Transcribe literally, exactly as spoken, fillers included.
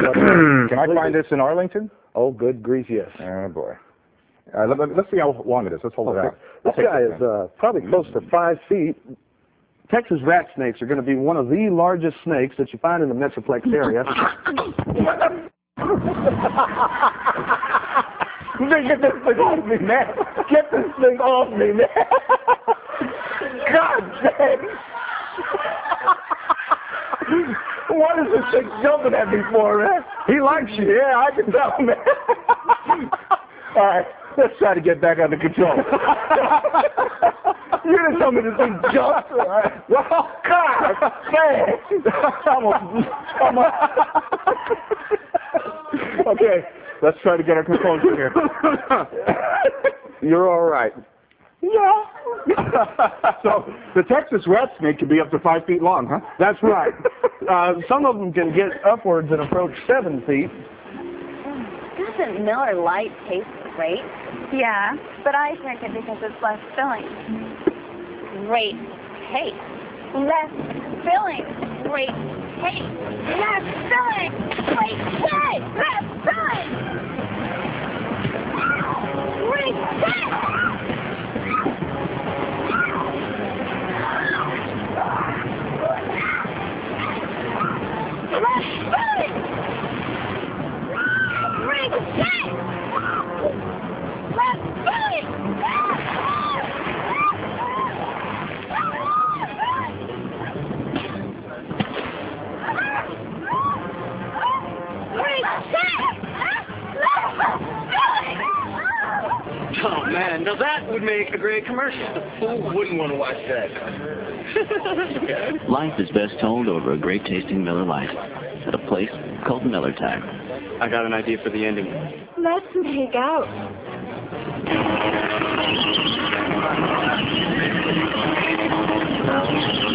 Can I find this in Arlington? Oh, good grief, yes. Oh, boy. Uh, let, let, let's see how long it is. Let's hold Okay. it out. This guy is uh, probably close to five feet. Texas rat snakes are going to be one of the largest snakes that you find in the Metroplex area. Get this thing off me, man. Get this thing off me, man. God dang. What is this thing jumping at me for, man? He likes you. Yeah, I can tell, man. All right, let's try to get back under control. You didn't tell me this thing jumped. All right. Well, God dang. Almost, almost. Okay. Let's try to get our composure here. You're all right. Yeah. So the Texas rat snake can be up to five feet long, huh? That's right. Uh, some of them can get upwards and approach seven feet. Doesn't Miller Lite taste great? Yeah, but I drink it because it's less filling. Great taste. Less filling. Great taste. Less filling. Great taste. Less filling. Great taste. Less filling. Great taste. Less filling. Oh, man, now that would make a great commercial. Who wouldn't want to watch that? Life is best told over a great-tasting Miller Lite at a place called Miller Time. I got an idea for the ending. Let's make out.